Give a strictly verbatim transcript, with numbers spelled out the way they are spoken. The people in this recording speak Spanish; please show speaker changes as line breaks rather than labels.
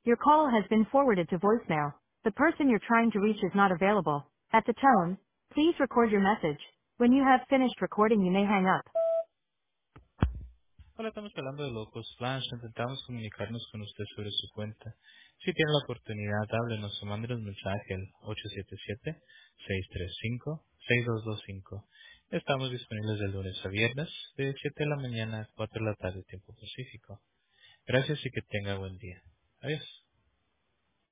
Your call has been forwarded to voicemail. The person you're trying to reach is not available. At the tone, please record your message. When you have finished recording, you may hang up.
Hola, estamos hablando de Locos Flash. Intentamos comunicarnos con usted sobre su cuenta. Si tiene la oportunidad, háblenos o mándenos mensaje al ocho siete siete, seis tres cinco, seis dos dos cinco. Estamos disponibles de lunes a viernes, de siete de la mañana a cuatro de la tarde, tiempo pacífico. Gracias y que tenga buen día. Adiós.